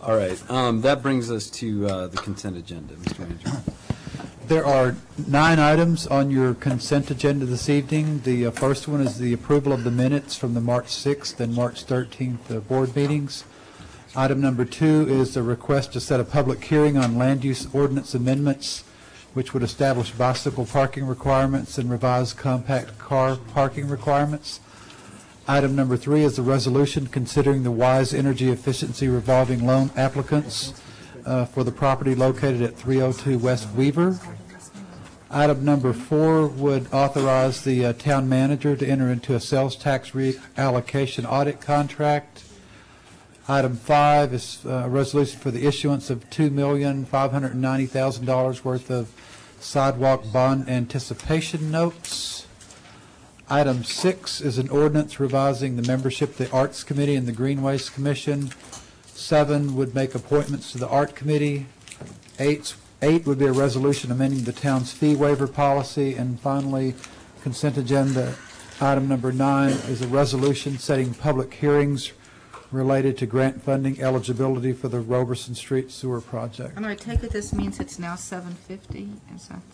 All right. That brings us to the consent agenda, Mr. Manager. There are 9 items on your consent agenda this evening. The first one is the approval of the minutes from the March 6th and March 13th board meetings. Item number 2 is a request to set a public hearing on land use ordinance amendments, which would establish bicycle parking requirements and revise compact car parking requirements. Item number 3 is a resolution considering the Wise Energy Efficiency revolving loan applicants for the property located at 302 West Weaver. Item number 4 would authorize the town manager to enter into a sales tax reallocation audit contract. Item 5 is a resolution for the issuance of $2,590,000 worth of sidewalk bond anticipation notes. Item 6 is an ordinance revising the membership of the Arts Committee and the Greenways Commission. 7 would make appointments to the Art Committee. 8 would be a resolution amending the town's fee waiver policy. And finally, consent agenda item number 9 is a resolution setting public hearings related to grant funding eligibility for the Roberson Street Sewer Project. And I take it this means it's now 7:50? Is that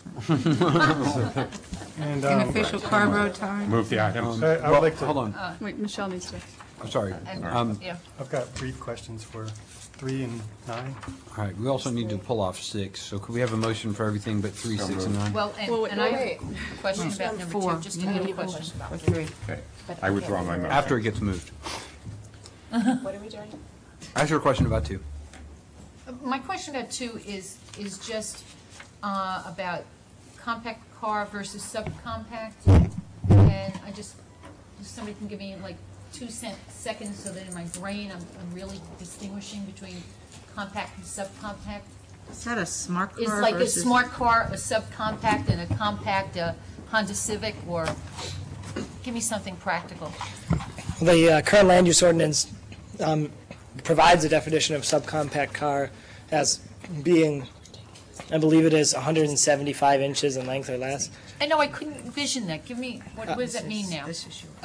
And the official car road time? move the items. I would like to. Hold on. Wait, Michelle needs to. I'm sorry. Yeah. I've got brief questions for 3 and 9. All right. We also need to pull off 6. So could we have a motion for everything but 3, 6, and 9? Well, and I have a question about number 2, just to get a question about. Or 3. Okay, I withdraw my motion. After it gets moved. What are we doing? Ask your question about 2. My question about 2 is just about compact car versus subcompact. And I just somebody can give me like 2 seconds so that in my brain I'm really distinguishing between compact and subcompact. Is that a smart car? Is like versus a smart car, a subcompact, and a compact, a Honda Civic, or give me something practical. The current land use ordinance provides a definition of subcompact car as being, I believe it is 175 inches in length or less. I know I couldn't envision that. Give me, what does that mean now? This is yours.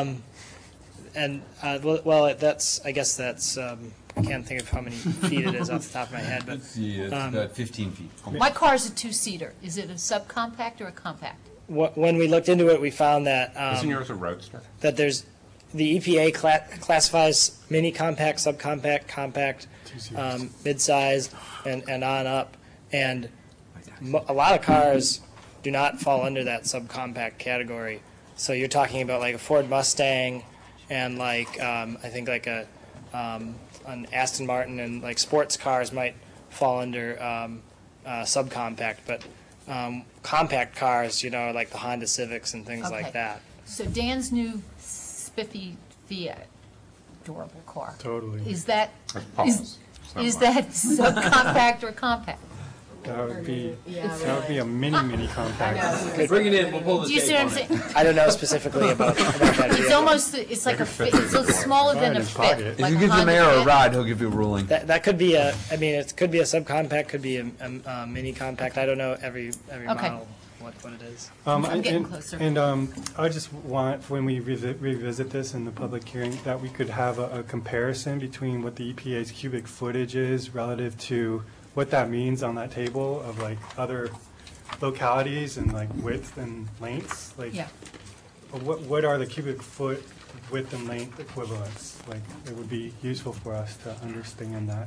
Well, that's, I guess that's, I can't think of how many feet it is off the top of my head, but It's about 15 feet. My car is a 2-seater. Is it a subcompact or a compact? when we looked into it, we found that Isn't yours a roadster? that there's the EPA classifies mini compact, subcompact, compact, mid-size, and on up, and a lot of cars do not fall under that subcompact category. So you're talking about like a Ford Mustang, and like I think like an Aston Martin, and like sports cars might fall under subcompact, but compact cars, like the Honda Civics and things like that. So Dan's new spiffy Fiat, adorable car. Totally. Is that That's Paul's. is that subcompact or compact? That would be a mini compact. Bring it in. We'll pull the Do you see what I'm saying? I don't know specifically about that. It's almost, it's like a fit, it's smaller than a His pocket. fit. If like you give the Honda mayor a Fit. ride, he'll give you a ruling. That could be a, I mean, it could be a subcompact, could be a mini compact. I don't know every model what it is. I'm getting closer. And I just want, when we revisit this in the public hearing, that we could have a comparison between what the EPA's cubic footage is relative to what that means on that table of like other localities and like width and lengths. Like, Yeah. what are the cubic foot width and length equivalents? Like, it would be useful for us to understand that.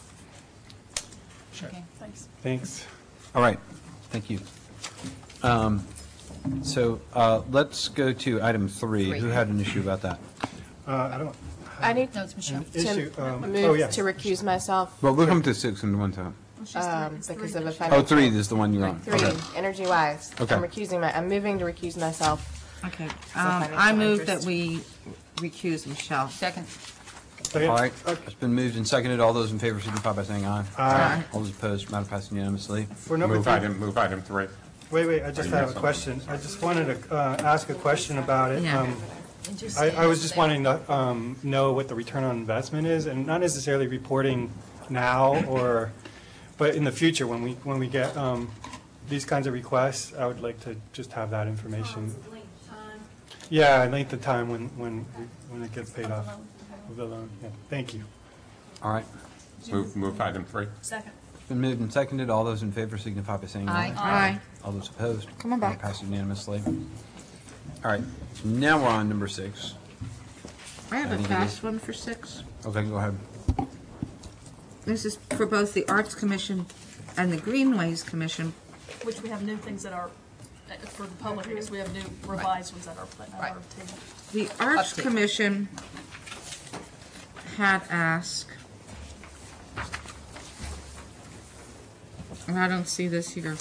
Okay, thanks. Thanks. All right. Thank you. So let's go to item 3. Who had an issue about that? I don't. I need No, it's Michelle. Issue. move to recuse myself Well, we'll come to 6 in one time. because of a Oh, financial. 3 is the one you're on. 3, Okay. energy-wise. Okay. I'm moving to recuse myself. Okay. financial I move interest. that we recuse Michelle. Second. All right. It's been moved and seconded. All those in favor signify by saying aye. Aye. All those opposed, matter passed unanimously. For number Move 3. item 3. Wait, I just you have have a question. I just wanted to ask a question about it. Yeah. I was just wanting to know what the return on investment is, and not necessarily reporting now, but in the future when we get these kinds of requests, I would like to just have that information. Yeah, length of time when it gets paid off of the loan. Yeah, thank you. All right. Move item 3. Second. It's been moved and seconded. All those in favor signify by saying aye. Aye. Aye. All those opposed? Come on back. Passed unanimously. All right, now we're on number 6. I have a Any fast one for 6. Okay, go ahead. This is for both the Arts Commission and the Greenways Commission. Which we have new things that are, for the public, I guess we have new revised ones that are put on our table. The Arts Update. Commission had asked, and I don't see this here.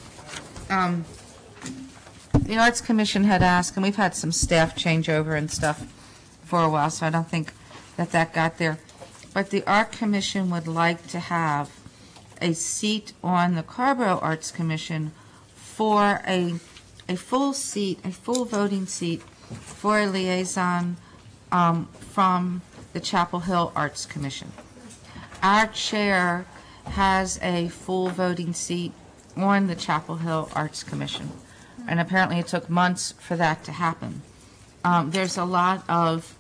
The Arts Commission had asked, and we've had some staff changeover and stuff for a while, so I don't think that got there. But the Art Commission would like to have a seat on the Carborough Arts Commission for a full seat, a full voting seat for a liaison from the Chapel Hill Arts Commission. Our chair has a full voting seat on the Chapel Hill Arts Commission, and apparently it took months for that to happen. There's a lot of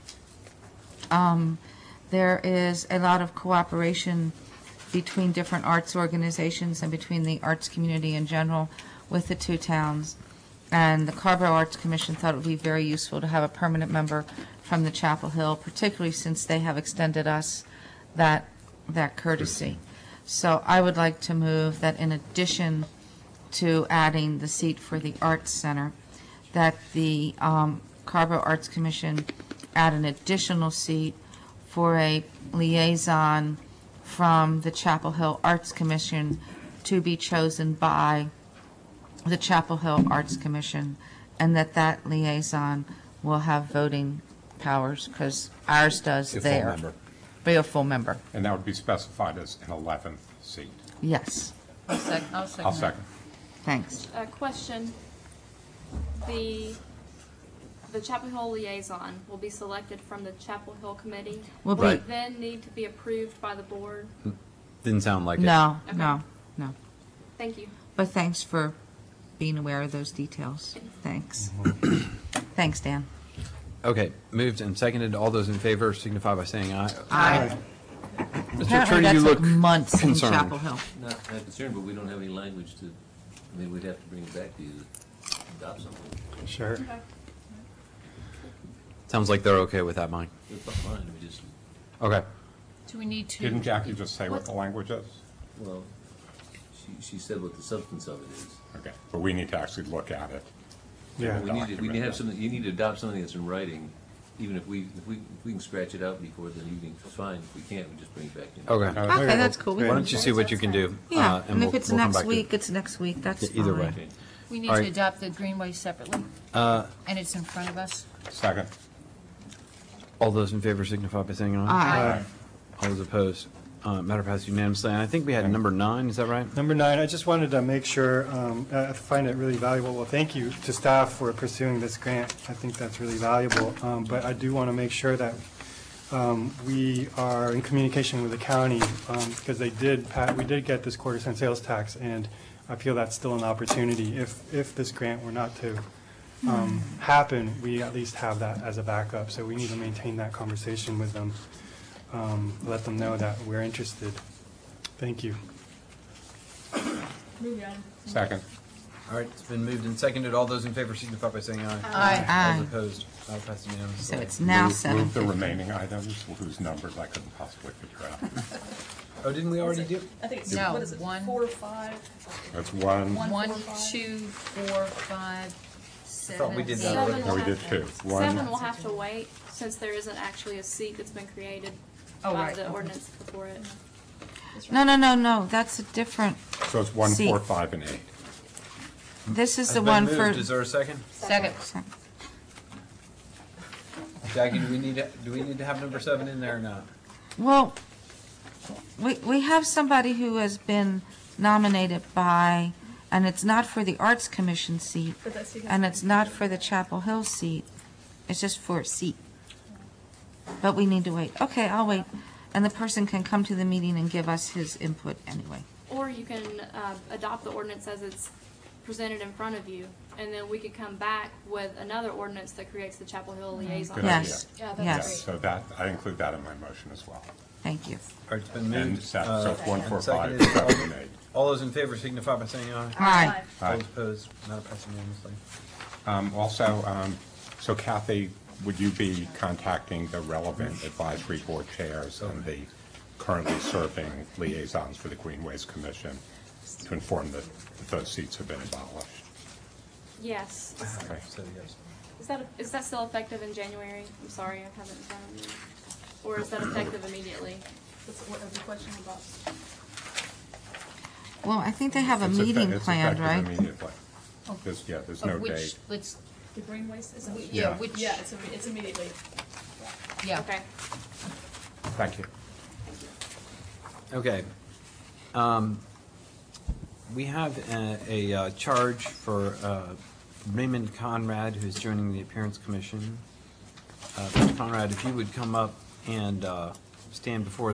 there is a lot of cooperation between different arts organizations and between the arts community in general with the two towns. And the Carborough Arts Commission thought it would be very useful to have a permanent member from the Chapel Hill, particularly since they have extended us that courtesy. So I would like to move that in addition to adding the seat for the Arts Center, that the Carborough Arts Commission add an additional seat for a liaison from the Chapel Hill Arts Commission to be chosen by the Chapel Hill Arts Commission, and that liaison will have voting powers, because ours does A full there. member. Be a full member, And that would be specified as an 11th seat. yes. I'll second I'll that. second. Thanks. Question, the Chapel Hill liaison will be selected from the Chapel Hill committee. Will Will be- it then need to be approved by the board? Didn't sound like it. No, Okay. no. Thank you. But thanks for being aware of those details. Thanks. Thanks, Dan. Okay, moved and seconded. All those in favor signify by saying aye. Aye. Mr. Apparently Attorney, that you took look months in concerned. Chapel Hill. Not concerned, but we don't have any language to, I mean, we'd have to bring it back to you to adopt something. Sure. Sounds like they're okay with that, Mike. It's not mine, we just, Okay. Do we need to? Didn't Jackie just say what the language is? well, she said what the substance of it is. Okay, but we need to actually look at it. Yeah. We need to have something, you need to adopt something that's in writing, even if we can scratch it out before the evening, it's fine. If we can't, we just bring it back in. Okay. Okay, that's cool. Why don't you see what you can do? Yeah, and and if we'll- it's we'll come next back to it. week, it's next week. That's fine. Either way. Okay. We need All to right. adopt the Greenway separately, Uh, and it's in front of us. Second. All those in favor signify by saying aye. Aye. All those opposed? Matter passed unanimously. And I think we had number 9, is that right? Number 9, I just wanted to make sure, I find it really valuable. Well, thank you to staff for pursuing this grant. I think that's really valuable. But I do want to make sure that we are in communication with the county, because we did get this quarter-cent sales tax, and I feel that's still an opportunity. If this grant were not to happen, we at least have that as a backup. So we need to maintain that conversation with them. Let them know that we're interested. Thank you. Move on. Second. All right, it's been moved and seconded. All those in favor signify by saying aye. Aye. Aye. All those opposed? Passed unanimously. So it's now Move the 7:50. remaining items whose numbers I couldn't possibly figure out. Oh, didn't we already do? I think it's, No, what is it, one. 4 or 5? That's 1. 1, 4, 5. 2, 4, 5, 7, thought we did that 8. already. No, we did 2. 7 will 1, have to wait, since there isn't actually a seat that's been created Oh, by right, the okay. ordinance before it. No, that's a different, so it's 1, See. 4, 5, and 8. this is Has the been one moved. for. Is there a second? Second. Jackie, do we need to have number 7 in there or not? Well, we have somebody who has been nominated by, and it's not for the Arts Commission seat, But that's because- and it's not for the Chapel Hill seat. It's just for a seat. But we need to wait. Okay, I'll wait. And the person can come to the meeting and give us his input anyway. Or you can adopt the ordinance as it's presented in front of you, and then we could come back with another ordinance that creates the Chapel Hill liaison. Good Yes, Yeah, that's Yes, yes. so that, I include that in my motion as well. Thank you. All right, it's been And moved. so and 145, seconded. 7, 8. All those in favor signify by saying aye. Aye. Aye. All those opposed, matter passes unanimously. Also, so Kathy, would you be contacting the relevant advisory board chairs and the currently serving liaisons for the Greenways Commission to inform that those seats have been abolished? Yes. Okay. So, yes. Is that still effective in January? I'm sorry, I haven't in front of me. Or is that effective immediately? What was the question about? Well, I think they have a It's meeting it's planned, effective right? immediately. There's no Of which, date. let's, The Greenways, is that? yeah, which, Yeah, it's immediately. yeah. Okay. Thank you. Okay. We have a charge for Raymond Conrad, who's joining the Appearance Commission. Mr. Conrad, if you would come up and stand before